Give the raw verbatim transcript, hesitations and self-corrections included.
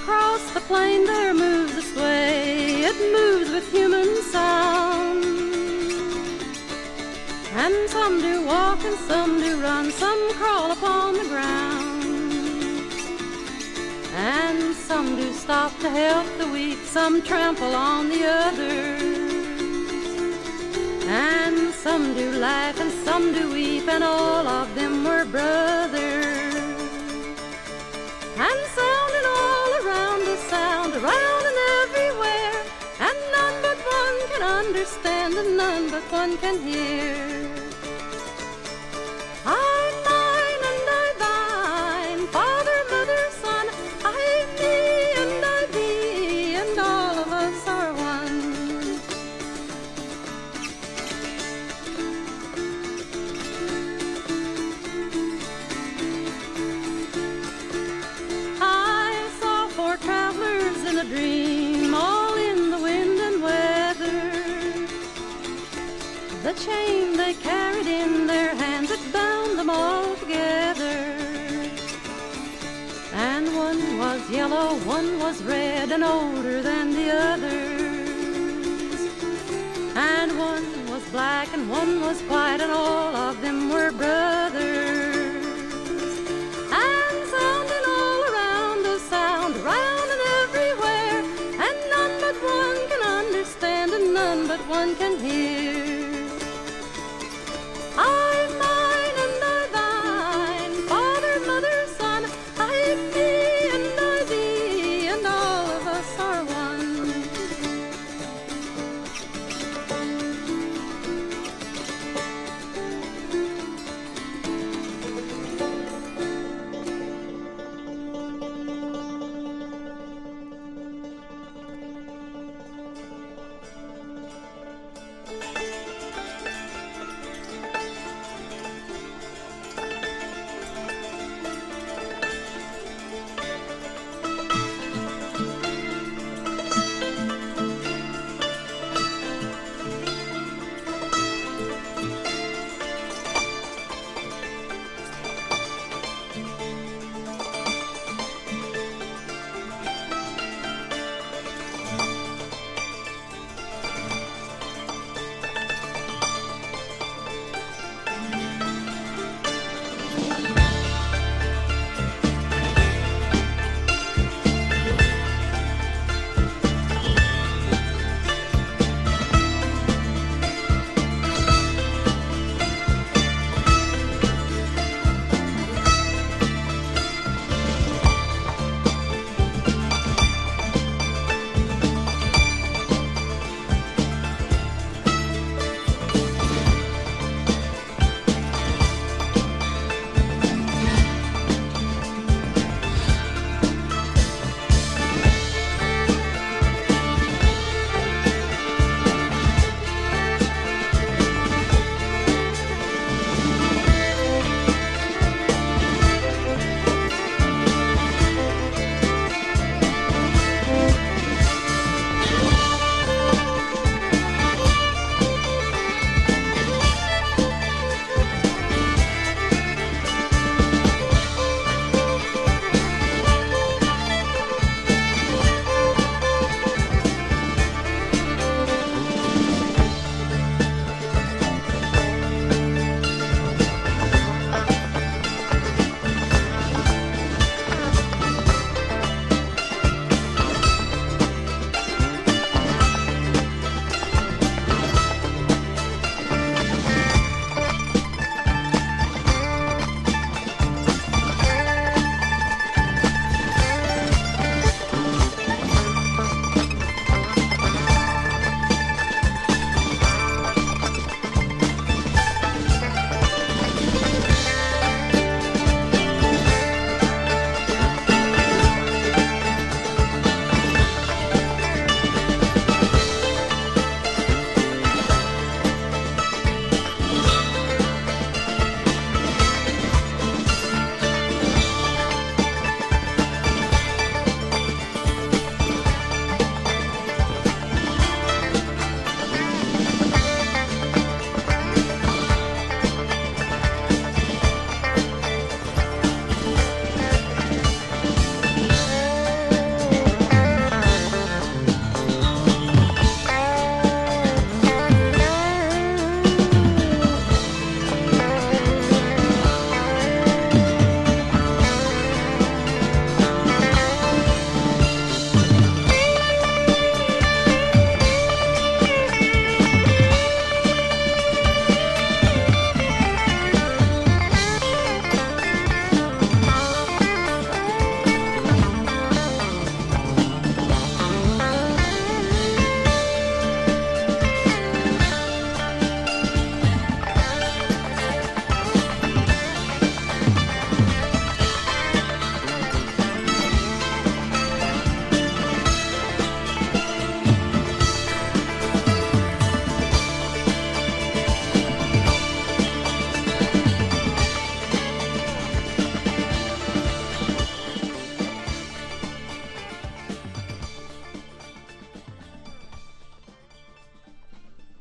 Across the plain there moves a sway, it moves with human sound. And some do walk and some do run, some crawl upon the ground. And some do stop to help the weak, some trample on the others. And some do laugh and some do weep, and all of them were brothers. And sounding all around us, sound around and everywhere, and none but one can understand and none but one can hear. I'm mine and I thine, father, mother, son, I me and I thee, and all of us are one. I saw four travelers in a dream, all in the wind and weather. The chain they carried in their hands, it bound them all together. And one was yellow, one was red, and older than the others. And one was black, and one was white, and all of them were brothers. And sounding all around us, sound around and everywhere, and none but one can understand, and none but one can hear.